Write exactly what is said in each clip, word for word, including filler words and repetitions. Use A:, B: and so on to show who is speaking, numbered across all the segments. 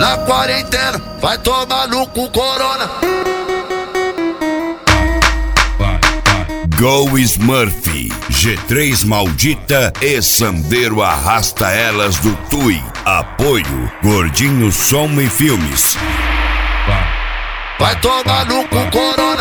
A: na quarentena, vai tomar no cu corona.
B: Go Smurf, G três Maldita e Sandero Arrasta Elas do Tui. Apoio Gordinho Som e Filmes.
A: Vai tomar no cu corona.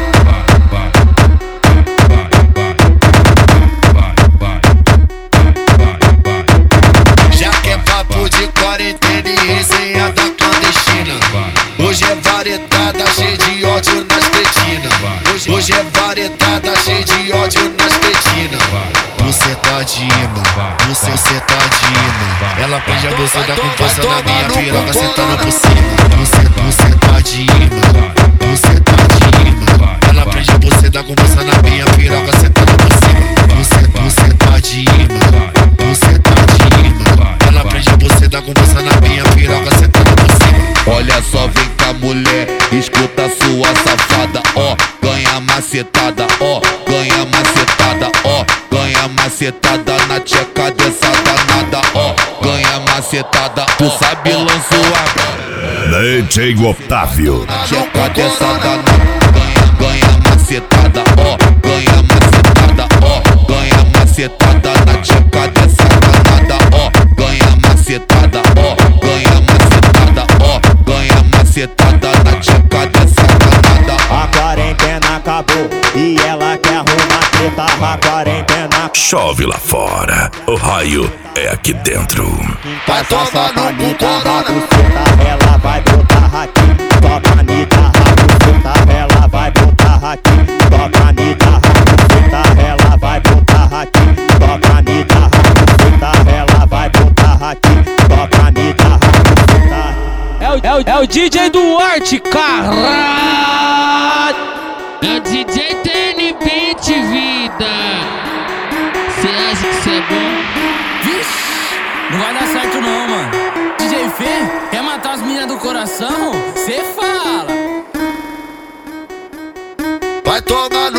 A: Já que é papo de quarentena e resenha da clandestina, hoje é varetada cheia de ódio nas cretinas. Hoje, hoje é varetada cheia de ódio nas cretinas. Você tá de imã, você, você tá de imã. Ela prende a bolsa da composta na minha piroca, sentando por cima. Você, você tá de imã, você tá de imã. Ela prende a bolsa da composta na minha piroca, sentando por cima. Você, você tá de imã, você tá de imã. Ela prende a bolsa da composta na minha piroca, sentando por cima.
C: Olha só, vem cá mulher, escuta sua safada, ó, ganha macetada, ó, ganha macetada, ó, ganha macetada na tcheca dessa danada, ó, ganha macetada, tu sabe lançoar.
B: D J Otávio,
C: Tcheca dessa danada, ganha, ganha macetada, ó, ganha macetada, ó, ganha macetada na tcheca dessa danada, ó, ganha macetada, ó, ganha macetada, ó, ganha macetada na tcheca dessa danada.
D: A quarentena acabou e ela quer arrumar treta. A quarentena
B: chove lá fora, o raio é aqui dentro.
A: Vai tomar no cu corona.
D: Ela vai botar aqui, toca a guitarra, buceta. Ela vai botar aqui, toca a guitarra, buceta. Ela vai botar aqui, toca a guitarra, buceta. Ela vai botar aqui, toca a guitarra, buceta.
E: É o, é, o, é o D J Duarte, caralho!
F: É o D J T N Beat, vida! Cê acha que cê é bom?
E: Vixe, não vai dar certo não, mano. D J Fê, quer matar as meninas do coração? Cê fala!
A: Vai tomar